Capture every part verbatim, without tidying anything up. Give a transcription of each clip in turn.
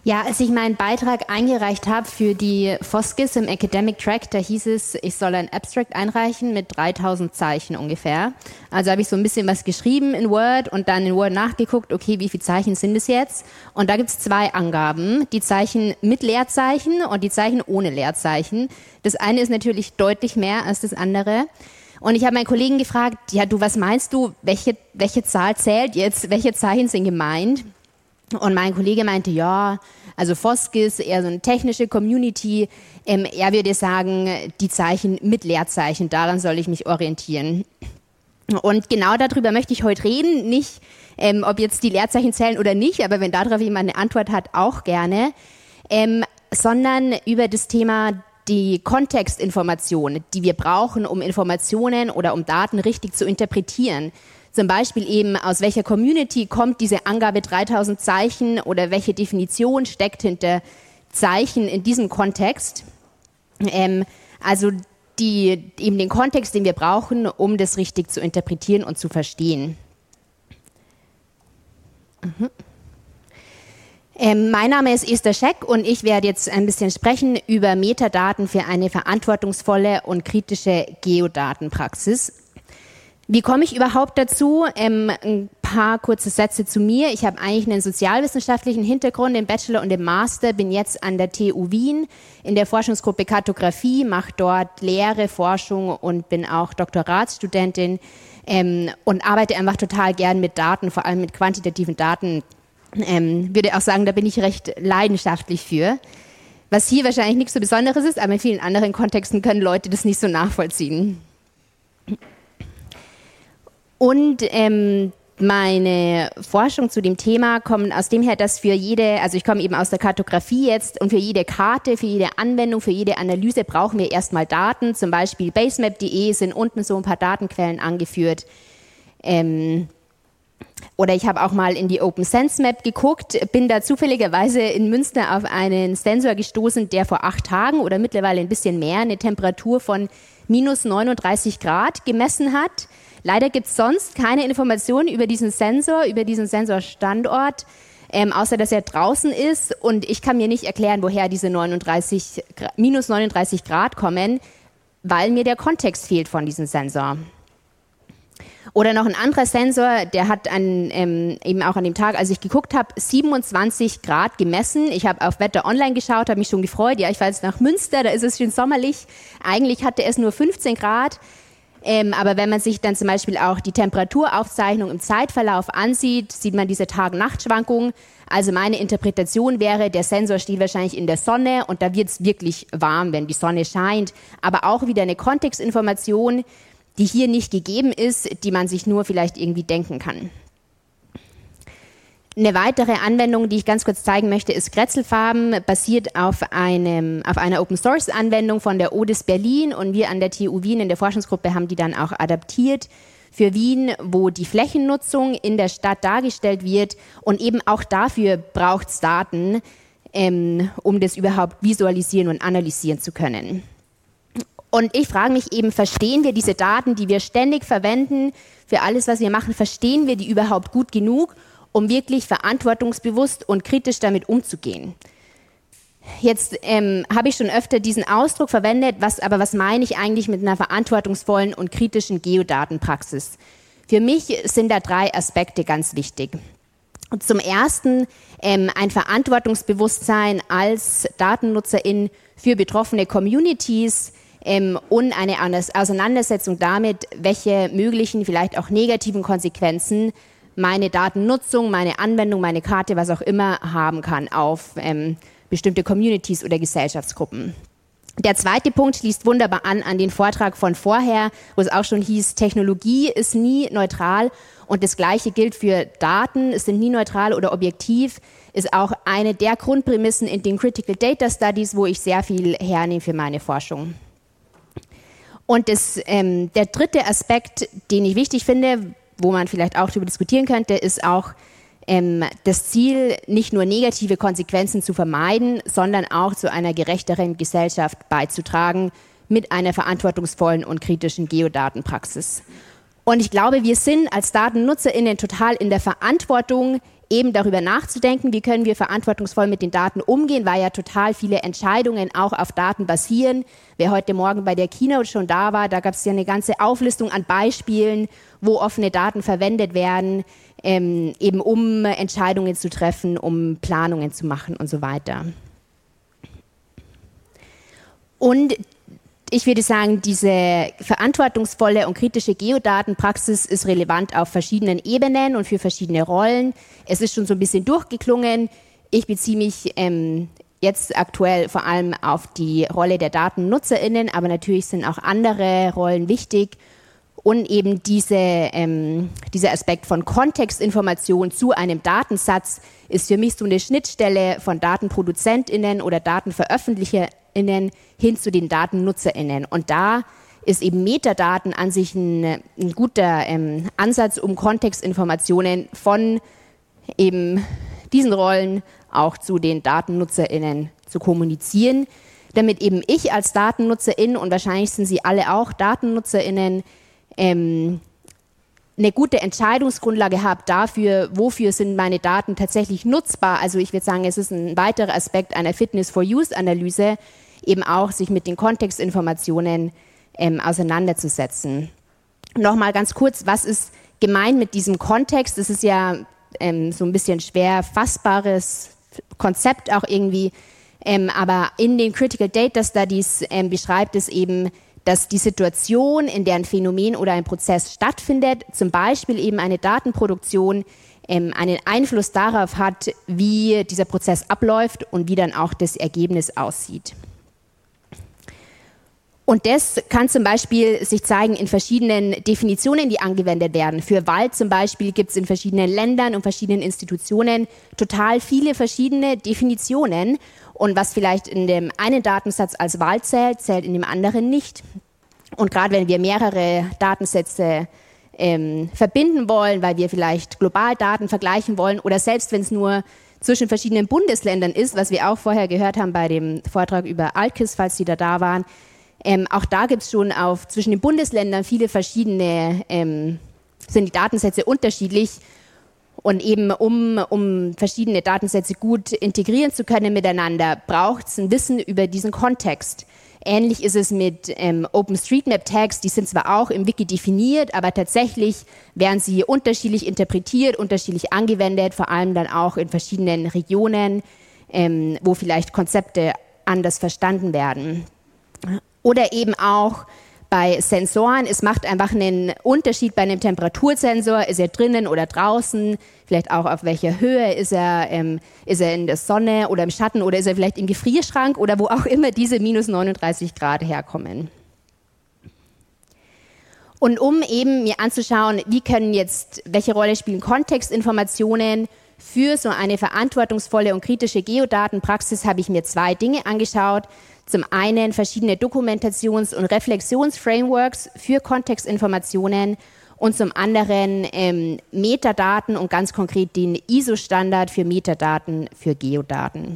Ja, als ich meinen Beitrag eingereicht habe für die Foskis im Academic Track, da hieß es, ich soll ein Abstract einreichen mit dreitausend Zeichen ungefähr. Also habe ich so ein bisschen was geschrieben in Word und dann in Word nachgeguckt, okay, wie viele Zeichen sind es jetzt? Und da gibt es zwei Angaben, die Zeichen mit Leerzeichen und die Zeichen ohne Leerzeichen. Das eine ist natürlich deutlich mehr als das andere. Und ich habe meinen Kollegen gefragt, ja du, was meinst du, welche, welche Zahl zählt jetzt, welche Zeichen sind gemeint? Und mein Kollege meinte, ja, also Foskis, eher so eine technische Community. Ähm, er würde sagen, die Zeichen mit Leerzeichen, daran soll ich mich orientieren. Und genau darüber möchte ich heute reden. Nicht, ähm, ob jetzt die Leerzeichen zählen oder nicht, aber wenn darauf jemand eine Antwort hat, auch gerne. Ähm, sondern über das Thema die Kontextinformation, die wir brauchen, um Informationen oder um Daten richtig zu interpretieren. Zum Beispiel eben, aus welcher Community kommt diese Angabe dreitausend Zeichen oder welche Definition steckt hinter Zeichen in diesem Kontext. Ähm, also die, eben den Kontext, den wir brauchen, um das richtig zu interpretieren und zu verstehen. Mhm. Ähm, mein Name ist Esther Scheck und ich werde jetzt ein bisschen sprechen über Metadaten für eine verantwortungsvolle und kritische Geodatenpraxis. Wie komme ich überhaupt dazu? Ähm, ein paar kurze Sätze zu mir. Ich habe eigentlich einen sozialwissenschaftlichen Hintergrund im Bachelor und im Master, bin jetzt an der T U Wien in der Forschungsgruppe Kartografie, mache dort Lehre, Forschung und bin auch Doktoratsstudentin ähm, und arbeite einfach total gern mit Daten, vor allem mit quantitativen Daten. Ähm, würde auch sagen, da bin ich recht leidenschaftlich für. Was hier wahrscheinlich nichts so Besonderes ist, aber in vielen anderen Kontexten können Leute das nicht so nachvollziehen. Und ähm, meine Forschung zu dem Thema kommt aus dem her, dass für jede, also ich komme eben aus der Kartografie jetzt, und für jede Karte, für jede Anwendung, für jede Analyse brauchen wir erstmal Daten. Zum Beispiel basemap punkt de sind unten so ein paar Datenquellen angeführt. Ähm, oder ich habe auch mal in die OpenSenseMap geguckt, bin da zufälligerweise in Münster auf einen Sensor gestoßen, der vor acht Tagen oder mittlerweile ein bisschen mehr eine Temperatur von minus neununddreißig Grad gemessen hat. Leider gibt es sonst keine Informationen über diesen Sensor, über diesen Sensorstandort, ähm, außer dass er draußen ist. Und ich kann mir nicht erklären, woher diese neununddreißig, minus neununddreißig Grad kommen, weil mir der Kontext fehlt von diesem Sensor. Oder noch ein anderer Sensor, der hat an, ähm, eben auch an dem Tag, als ich geguckt habe, siebenundzwanzig Grad gemessen. Ich habe auf Wetter Online geschaut, habe mich schon gefreut. Ja, ich fahre jetzt nach Münster, da ist es schön sommerlich. Eigentlich hatte es nur fünfzehn Grad. Ähm, aber wenn man sich dann zum Beispiel auch die Temperaturaufzeichnung im Zeitverlauf ansieht, sieht man diese Tag-Nacht-Schwankungen. Also meine Interpretation wäre, der Sensor steht wahrscheinlich in der Sonne und da wird es wirklich warm, wenn die Sonne scheint. Aber auch wieder eine Kontextinformation, die hier nicht gegeben ist, die man sich nur vielleicht irgendwie denken kann. Eine weitere Anwendung, die ich ganz kurz zeigen möchte, ist Grätzelfarben, basiert auf, einem, auf einer Open-Source-Anwendung von der O D I S Berlin, und wir an der T U Wien in der Forschungsgruppe haben die dann auch adaptiert für Wien, wo die Flächennutzung in der Stadt dargestellt wird, und eben auch dafür braucht es Daten, ähm, um das überhaupt visualisieren und analysieren zu können. Und ich frage mich eben, verstehen wir diese Daten, die wir ständig verwenden für alles, was wir machen, verstehen wir die überhaupt gut genug, um wirklich verantwortungsbewusst und kritisch damit umzugehen? Jetzt ähm, habe ich schon öfter diesen Ausdruck verwendet, was, aber was meine ich eigentlich mit einer verantwortungsvollen und kritischen Geodatenpraxis? Für mich sind da drei Aspekte ganz wichtig. Und zum ersten ähm, ein Verantwortungsbewusstsein als Datennutzerin für betroffene Communities, Ähm, und eine Auseinandersetzung damit, welche möglichen, vielleicht auch negativen Konsequenzen meine Datennutzung, meine Anwendung, meine Karte, was auch immer haben kann auf ähm, bestimmte Communities oder Gesellschaftsgruppen. Der zweite Punkt schließt wunderbar an an den Vortrag von vorher, wo es auch schon hieß, Technologie ist nie neutral, und das Gleiche gilt für Daten, es sind nie neutral oder objektiv, ist auch eine der Grundprämissen in den Critical Data Studies, wo ich sehr viel hernehme für meine Forschung. Und das, ähm, der dritte Aspekt, den ich wichtig finde, wo man vielleicht auch darüber diskutieren könnte, ist auch ähm, das Ziel, nicht nur negative Konsequenzen zu vermeiden, sondern auch zu einer gerechteren Gesellschaft beizutragen mit einer verantwortungsvollen und kritischen Geodatenpraxis. Und ich glaube, wir sind als DatennutzerInnen total in der Verantwortung, eben darüber nachzudenken, wie können wir verantwortungsvoll mit den Daten umgehen, weil ja total viele Entscheidungen auch auf Daten basieren. Wer heute Morgen bei der Keynote schon da war, da gab es ja eine ganze Auflistung an Beispielen, wo offene Daten verwendet werden, ähm, eben um Entscheidungen zu treffen, um Planungen zu machen und so weiter. Und ich würde sagen, diese verantwortungsvolle und kritische Geodatenpraxis ist relevant auf verschiedenen Ebenen und für verschiedene Rollen. Es ist schon so ein bisschen durchgeklungen. Ich beziehe mich ähm, jetzt aktuell vor allem auf die Rolle der DatennutzerInnen, aber natürlich sind auch andere Rollen wichtig. Und eben diese, ähm, dieser Aspekt von Kontextinformation zu einem Datensatz ist für mich so eine Schnittstelle von DatenproduzentInnen oder DatenveröffentlicherInnen hin zu den DatennutzerInnen. Und da ist eben Metadaten an sich ein, ein guter ähm, Ansatz, um Kontextinformationen von eben diesen Rollen auch zu den DatennutzerInnen zu kommunizieren, damit eben ich als DatennutzerIn, und wahrscheinlich sind Sie alle auch DatennutzerInnen, ähm, eine gute Entscheidungsgrundlage habe dafür, wofür sind meine Daten tatsächlich nutzbar. Also ich würde sagen, es ist ein weiterer Aspekt einer Fitness-for-Use-Analyse, eben auch sich mit den Kontextinformationen ähm, auseinanderzusetzen. Nochmal ganz kurz, was ist gemeint mit diesem Kontext? Das ist ja ähm, so ein bisschen schwer fassbares Konzept auch irgendwie, ähm, aber in den Critical Data Studies ähm, beschreibt es eben, dass die Situation, in der ein Phänomen oder ein Prozess stattfindet, zum Beispiel eben eine Datenproduktion, ähm, einen Einfluss darauf hat, wie dieser Prozess abläuft und wie dann auch das Ergebnis aussieht. Und das kann zum Beispiel sich zeigen in verschiedenen Definitionen, die angewendet werden. Für Wald zum Beispiel gibt es in verschiedenen Ländern und verschiedenen Institutionen total viele verschiedene Definitionen. Und was vielleicht in dem einen Datensatz als Wald zählt, zählt in dem anderen nicht. Und gerade wenn wir mehrere Datensätze ähm, verbinden wollen, weil wir vielleicht global Daten vergleichen wollen oder selbst wenn es nur zwischen verschiedenen Bundesländern ist, was wir auch vorher gehört haben bei dem Vortrag über ALKIS, falls Sie da da waren, ähm, auch da gibt es schon auf zwischen den Bundesländern viele verschiedene, ähm, sind die Datensätze unterschiedlich. Und eben um, um verschiedene Datensätze gut integrieren zu können miteinander, braucht es ein Wissen über diesen Kontext. Ähnlich ist es mit ähm, OpenStreetMap-Tags, die sind zwar auch im Wiki definiert, aber tatsächlich werden sie unterschiedlich interpretiert, unterschiedlich angewendet, vor allem dann auch in verschiedenen Regionen, ähm, wo vielleicht Konzepte anders verstanden werden. Oder eben auch bei Sensoren, es macht einfach einen Unterschied bei einem Temperatursensor, ist er drinnen oder draußen, vielleicht auch auf welcher Höhe, ist er, ähm, ist er in der Sonne oder im Schatten oder ist er vielleicht im Gefrierschrank oder wo auch immer diese minus neununddreißig Grad herkommen. Und um eben mir anzuschauen, wie können jetzt, welche Rolle spielen Kontextinformationen für so eine verantwortungsvolle und kritische Geodatenpraxis, habe ich mir zwei Dinge angeschaut. Zum einen verschiedene Dokumentations- und Reflexionsframeworks für Kontextinformationen und zum anderen ähm, Metadaten und ganz konkret den I S O-Standard für Metadaten für Geodaten.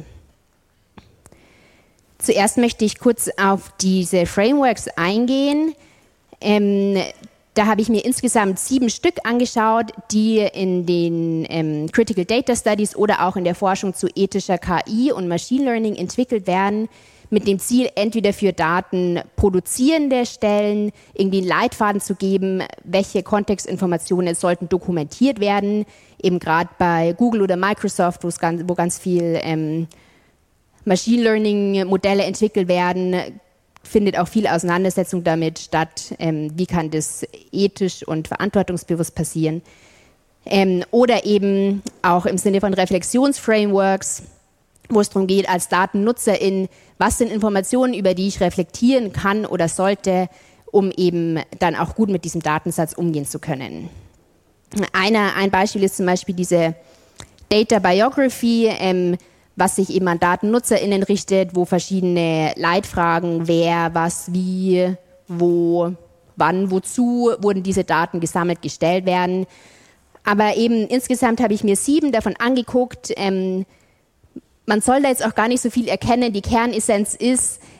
Zuerst möchte ich kurz auf diese Frameworks eingehen. Ähm, da habe ich mir insgesamt sieben Stück angeschaut, die in den ähm, Critical Data Studies oder auch in der Forschung zu ethischer K I und Machine Learning entwickelt werden, mit dem Ziel, entweder für Daten produzierende Stellen irgendwie einen Leitfaden zu geben, welche Kontextinformationen sollten dokumentiert werden, eben gerade bei Google oder Microsoft, wo, es ganz, wo ganz viel ähm, Machine Learning Modelle entwickelt werden, findet auch viel Auseinandersetzung damit statt, ähm, wie kann das ethisch und verantwortungsbewusst passieren. Ähm, oder eben auch im Sinne von Reflexionsframeworks, wo es darum geht, als Datennutzerin, was sind Informationen, über die ich reflektieren kann oder sollte, um eben dann auch gut mit diesem Datensatz umgehen zu können. Einer, ein Beispiel ist zum Beispiel diese Data Biography, ähm, was sich eben an DatennutzerInnen richtet, wo verschiedene Leitfragen, wer, was, wie, wo, wann, wozu wurden diese Daten gesammelt, gestellt werden. Aber eben insgesamt habe ich mir sieben davon angeguckt. Ähm, man soll da jetzt auch gar nicht so viel erkennen. Die Kernessenz ist,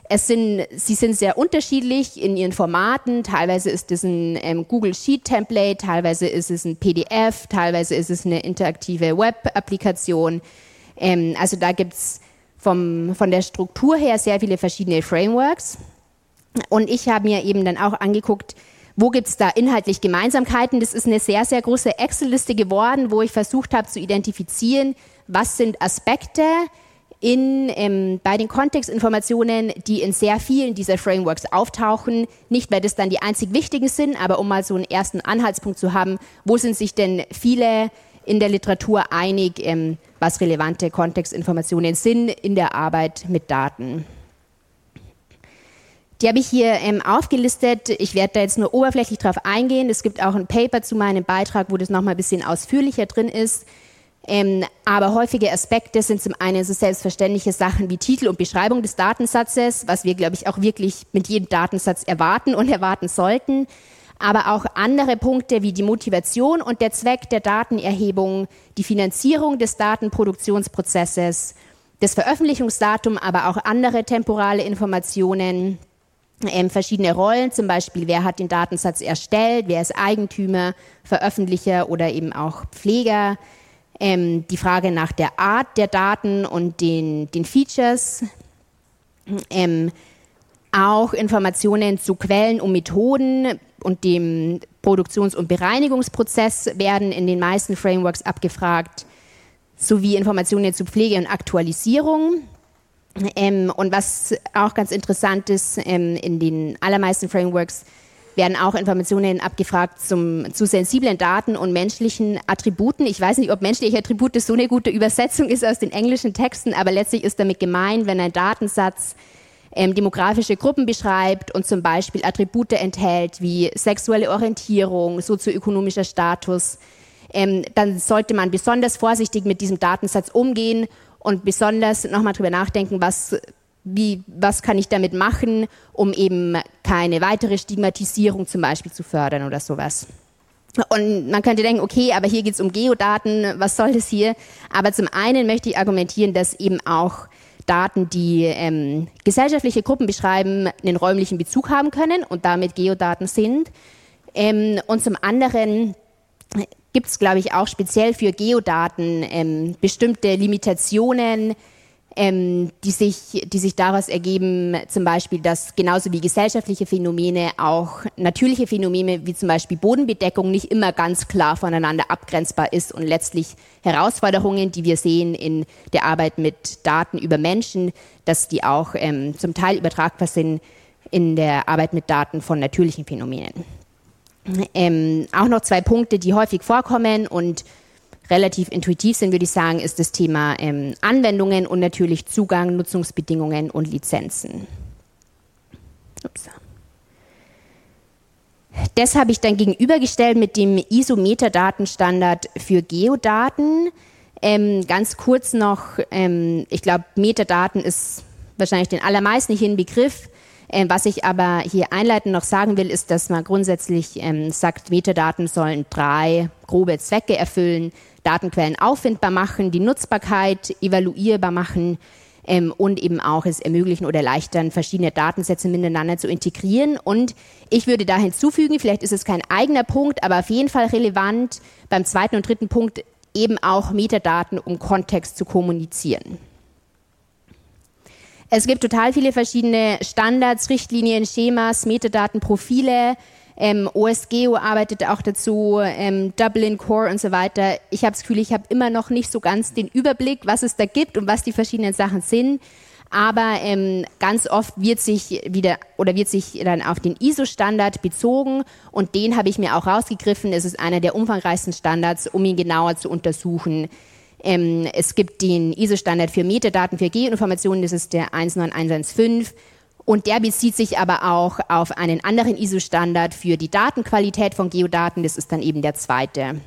Es sind, sie sind sehr unterschiedlich in ihren Formaten. Teilweise ist es ein ähm, Google Sheet Template, teilweise ist es ein P D F, teilweise ist es eine interaktive Web-Applikation. Ähm, also da gibt es von der Struktur her sehr viele verschiedene Frameworks. Und ich habe mir eben dann auch angeguckt, wo gibt es da inhaltlich Gemeinsamkeiten. Das ist eine sehr, sehr große Excel-Liste geworden, wo ich versucht habe zu identifizieren, was sind Aspekte in, ähm, bei den Kontextinformationen, die in sehr vielen dieser Frameworks auftauchen. Nicht, weil das dann die einzig wichtigen sind, aber um mal so einen ersten Anhaltspunkt zu haben, wo sind sich denn viele in der Literatur einig, ähm, was relevante Kontextinformationen sind in der Arbeit mit Daten. Die habe ich hier ähm, aufgelistet. Ich werde da jetzt nur oberflächlich drauf eingehen. Es gibt auch ein Paper zu meinem Beitrag, wo das nochmal ein bisschen ausführlicher drin ist. Ähm, aber häufige Aspekte sind zum einen so selbstverständliche Sachen wie Titel und Beschreibung des Datensatzes, was wir, glaube ich, auch wirklich mit jedem Datensatz erwarten und erwarten sollten. Aber auch andere Punkte wie die Motivation und der Zweck der Datenerhebung, die Finanzierung des Datenproduktionsprozesses, das Veröffentlichungsdatum, aber auch andere temporale Informationen, ähm, verschiedene Rollen, zum Beispiel wer hat den Datensatz erstellt, wer ist Eigentümer, Veröffentlicher oder eben auch Pfleger, ähm, die Frage nach der Art der Daten und den, den Features, ähm, auch Informationen zu Quellen und Methoden und dem Produktions- und Bereinigungsprozess werden in den meisten Frameworks abgefragt, sowie Informationen zu Pflege und Aktualisierung. Ähm, und was auch ganz interessant ist, ähm, in den allermeisten Frameworks werden auch Informationen abgefragt zum, zu sensiblen Daten und menschlichen Attributen. Ich weiß nicht, ob menschliche Attribute so eine gute Übersetzung ist aus den englischen Texten, aber letztlich ist damit gemeint, wenn ein Datensatz ähm, demografische Gruppen beschreibt und zum Beispiel Attribute enthält wie sexuelle Orientierung, sozioökonomischer Status, ähm, dann sollte man besonders vorsichtig mit diesem Datensatz umgehen und besonders nochmal drüber nachdenken, was, wie, was kann ich damit machen, um eben keine weitere Stigmatisierung zum Beispiel zu fördern oder sowas. Und man könnte denken, okay, aber hier geht es um Geodaten, was soll das hier? Aber zum einen möchte ich argumentieren, dass eben auch Daten, die ähm, gesellschaftliche Gruppen beschreiben, einen räumlichen Bezug haben können und damit Geodaten sind. Ähm, und zum anderen gibt es, glaube ich, auch speziell für Geodaten ähm, bestimmte Limitationen, ähm, die sich, die sich daraus ergeben, zum Beispiel, dass genauso wie gesellschaftliche Phänomene auch natürliche Phänomene wie zum Beispiel Bodenbedeckung nicht immer ganz klar voneinander abgrenzbar ist und letztlich Herausforderungen, die wir sehen in der Arbeit mit Daten über Menschen, dass die auch ähm, zum Teil übertragbar sind in der Arbeit mit Daten von natürlichen Phänomenen. Ähm, auch noch zwei Punkte, die häufig vorkommen und relativ intuitiv sind, würde ich sagen, ist das Thema ähm, Anwendungen und natürlich Zugang, Nutzungsbedingungen und Lizenzen. Ups. Das habe ich dann gegenübergestellt mit dem I S O-Metadatenstandard für Geodaten. Ähm, ganz kurz noch, ähm, ich glaube, Metadaten ist wahrscheinlich den allermeisten hier ein Begriff. Ähm, was ich aber hier einleitend noch sagen will, ist, dass man grundsätzlich ähm, sagt, Metadaten sollen drei grobe Zwecke erfüllen: Datenquellen auffindbar machen, die Nutzbarkeit evaluierbar machen ähm, und eben auch es ermöglichen oder erleichtern, verschiedene Datensätze miteinander zu integrieren. Und ich würde da hinzufügen, vielleicht ist es kein eigener Punkt, aber auf jeden Fall relevant, beim zweiten und dritten Punkt eben auch Metadaten, um Kontext zu kommunizieren. Es gibt total viele verschiedene Standards, Richtlinien, Schemas, Metadaten, Profile. Ähm, O S Geo arbeitet auch dazu, ähm, Dublin Core und so weiter. Ich habe das Gefühl, ich habe immer noch nicht so ganz den Überblick, was es da gibt und was die verschiedenen Sachen sind. Aber ähm, ganz oft wird sich wieder oder wird sich dann auf den I S O-Standard bezogen und den habe ich mir auch rausgegriffen. Es ist einer der umfangreichsten Standards, um ihn genauer zu untersuchen. Ähm, es gibt den I S O-Standard für Metadaten für Geoinformationen, das ist der eins neun eins eins fünf. Und der bezieht sich aber auch auf einen anderen I S O-Standard für die Datenqualität von Geodaten, das ist dann eben der zweite.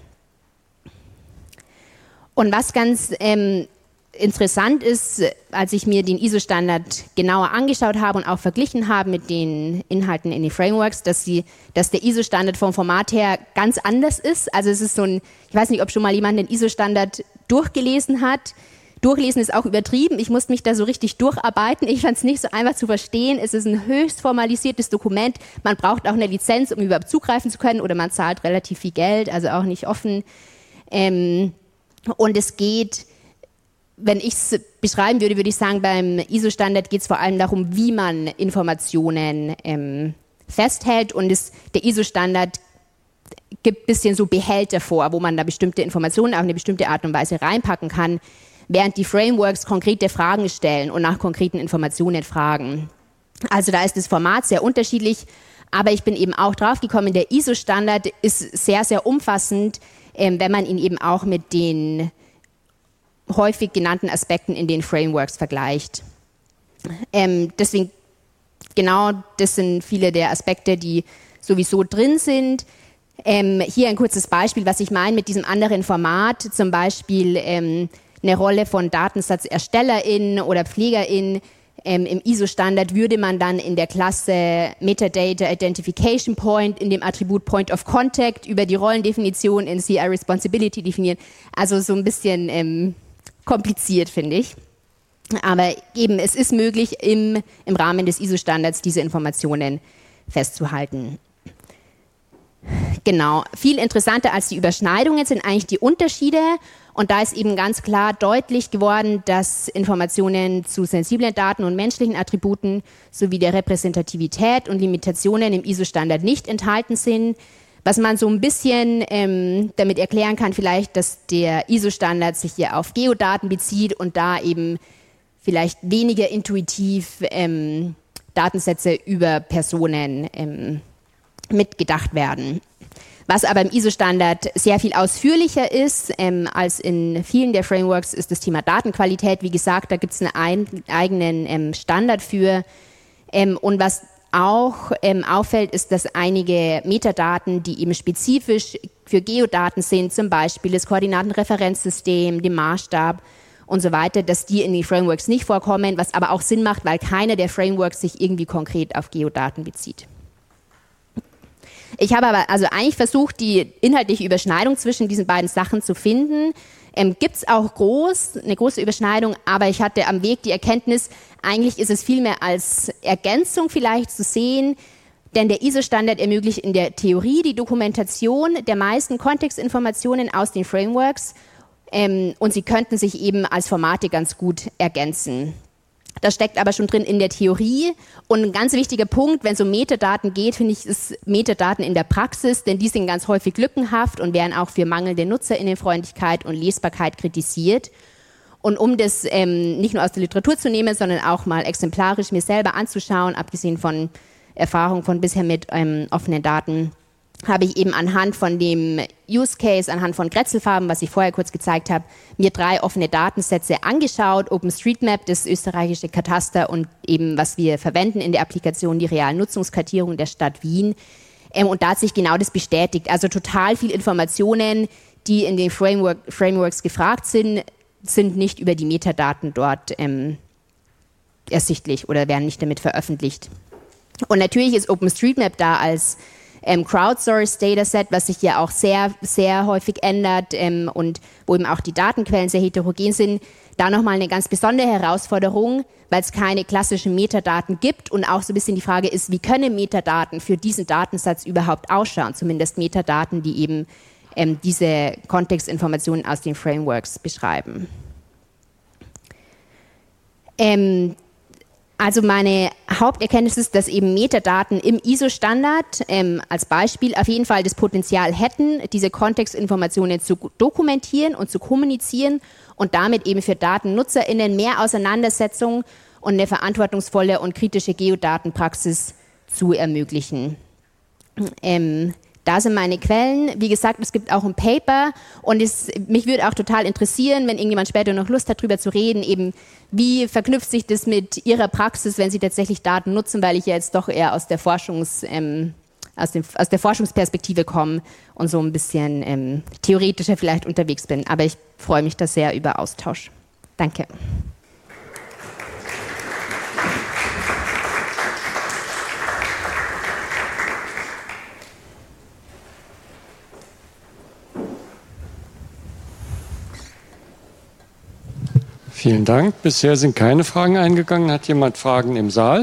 Und was ganz ähm, interessant ist, als ich mir den I S O-Standard genauer angeschaut habe und auch verglichen habe mit den Inhalten in den Frameworks, dass, sie, dass der I S O-Standard vom Format her ganz anders ist. Also es ist so ein, ich weiß nicht, ob schon mal jemand den I S O-Standard durchgelesen hat. Durchlesen ist auch übertrieben. Ich musste mich da so richtig durcharbeiten. Ich fand es nicht so einfach zu verstehen. Es ist ein höchst formalisiertes Dokument. Man braucht auch eine Lizenz, um überhaupt zugreifen zu können, oder man zahlt relativ viel Geld, also auch nicht offen. Ähm, und es geht, wenn ich es beschreiben würde, würde ich sagen, beim I S O-Standard geht es vor allem darum, wie man Informationen ähm, festhält. Und es, der I S O-Standard gibt ein bisschen so Behälter vor, wo man da bestimmte Informationen auf eine bestimmte Art und Weise reinpacken kann, während die Frameworks konkrete Fragen stellen und nach konkreten Informationen fragen. Also da ist das Format sehr unterschiedlich, aber ich bin eben auch drauf gekommen, der I S O-Standard ist sehr, sehr umfassend, ähm, wenn man ihn eben auch mit den häufig genannten Aspekten in den Frameworks vergleicht. Ähm, deswegen, genau, das sind viele der Aspekte, die sowieso drin sind. Ähm, hier ein kurzes Beispiel, was ich meine mit diesem anderen Format, zum Beispiel ähm, eine Rolle von DatensatzerstellerInnen oder PflegerInnen. Ähm, Im I S O-Standard würde man dann in der Klasse Metadata Identification Point in dem Attribut Point of Contact über die Rollendefinition in C I Responsibility definieren. Also so ein bisschen ähm, kompliziert, finde ich. Aber eben, es ist möglich, im, im Rahmen des I S O-Standards diese Informationen festzuhalten. Genau, viel interessanter als die Überschneidungen sind eigentlich die Unterschiede, und da ist eben ganz klar deutlich geworden, dass Informationen zu sensiblen Daten und menschlichen Attributen sowie der Repräsentativität und Limitationen im I S O-Standard nicht enthalten sind. Was man so ein bisschen ähm, damit erklären kann, vielleicht, dass der I S O-Standard sich hier auf Geodaten bezieht und da eben vielleicht weniger intuitiv ähm, Datensätze über Personen ähm, mitgedacht werden. Was aber im I S O-Standard sehr viel ausführlicher ist ähm, als in vielen der Frameworks, ist das Thema Datenqualität. Wie gesagt, da gibt es einen ein, eigenen ähm, Standard für. Ähm, und was auch ähm, auffällt, ist, dass einige Metadaten, die eben spezifisch für Geodaten sind, zum Beispiel das Koordinatenreferenzsystem, den Maßstab und so weiter, dass die in den Frameworks nicht vorkommen, was aber auch Sinn macht, weil keiner der Frameworks sich irgendwie konkret auf Geodaten bezieht. Ich habe aber also eigentlich versucht, die inhaltliche Überschneidung zwischen diesen beiden Sachen zu finden. Ähm, Gibt es auch groß, eine große Überschneidung, aber ich hatte am Weg die Erkenntnis, eigentlich ist es vielmehr als Ergänzung vielleicht zu sehen, denn der I S O-Standard ermöglicht in der Theorie die Dokumentation der meisten Kontextinformationen aus den Frameworks, ähm, und sie könnten sich eben als Formate ganz gut ergänzen. Das steckt aber schon drin in der Theorie, und ein ganz wichtiger Punkt, wenn es um Metadaten geht, finde ich, ist Metadaten in der Praxis, denn die sind ganz häufig lückenhaft und werden auch für mangelnde Nutzerinnenfreundlichkeit und Lesbarkeit kritisiert. Und um das ähm, nicht nur aus der Literatur zu nehmen, sondern auch mal exemplarisch mir selber anzuschauen, abgesehen von Erfahrung von bisher mit ähm, offenen Daten, habe ich eben anhand von dem Use Case, anhand von Grätzelfarben, was ich vorher kurz gezeigt habe, mir drei offene Datensätze angeschaut. OpenStreetMap, das österreichische Kataster, und eben, was wir verwenden in der Applikation, die realen Nutzungskartierung der Stadt Wien. Ähm, und da hat sich genau das bestätigt. Also total viel Informationen, die in den Framework, Frameworks gefragt sind, sind nicht über die Metadaten dort ähm, ersichtlich oder werden nicht damit veröffentlicht. Und natürlich ist OpenStreetMap da als Ähm, Crowdsourced Dataset, was sich ja auch sehr, sehr häufig ändert ähm, und wo eben auch die Datenquellen sehr heterogen sind, da nochmal eine ganz besondere Herausforderung, weil es keine klassischen Metadaten gibt und auch so ein bisschen die Frage ist, wie können Metadaten für diesen Datensatz überhaupt ausschauen, zumindest Metadaten, die eben ähm, diese Kontextinformationen aus den Frameworks beschreiben. Ähm, Also meine Haupterkenntnis ist, dass eben Metadaten im I S O-Standard ähm, als Beispiel auf jeden Fall das Potenzial hätten, diese Kontextinformationen zu dokumentieren und zu kommunizieren und damit eben für DatennutzerInnen mehr Auseinandersetzung und eine verantwortungsvolle und kritische Geodatenpraxis zu ermöglichen. Ähm, Da sind meine Quellen. Wie gesagt, es gibt auch ein Paper, und es, mich würde auch total interessieren, wenn irgendjemand später noch Lust hat, darüber zu reden, eben wie verknüpft sich das mit Ihrer Praxis, wenn Sie tatsächlich Daten nutzen, weil ich ja jetzt doch eher aus der Forschungs, ähm, aus, dem, aus der Forschungsperspektive komme und so ein bisschen ähm, theoretischer vielleicht unterwegs bin. Aber ich freue mich da sehr über Austausch. Danke. Vielen Dank. Bisher sind keine Fragen eingegangen. Hat jemand Fragen im Saal?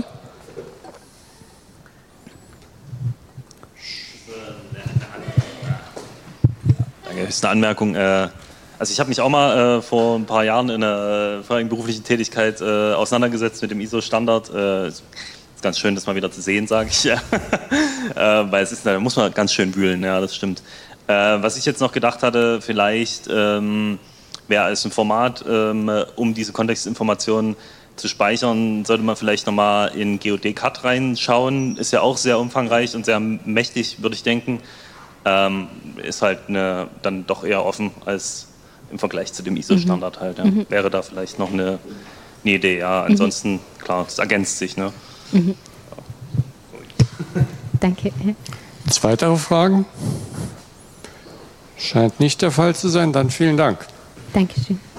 Danke, das ist eine Anmerkung. Also ich habe mich auch mal vor ein paar Jahren in einer vorherigen beruflichen Tätigkeit auseinandergesetzt mit dem I S O-Standard. Ist ganz schön, das mal wieder zu sehen, sage ich. Weil es ist, da muss man ganz schön wühlen, ja, das stimmt. Was ich jetzt noch gedacht hatte, vielleicht wäre als ein Format, ähm, um diese Kontextinformationen zu speichern, sollte man vielleicht nochmal in G O D-Cut reinschauen. Ist ja auch sehr umfangreich und sehr mächtig, würde ich denken. Ähm, ist halt eine, dann doch eher offen als im Vergleich zu dem I S O-Standard halt. Ja. Mhm. Wäre da vielleicht noch eine, eine Idee. Ja. Ansonsten, mhm. klar, das ergänzt sich. Ne? Mhm. Ja. Danke. Weitere Fragen? Scheint nicht der Fall zu sein. Dann vielen Dank. Dankeschön.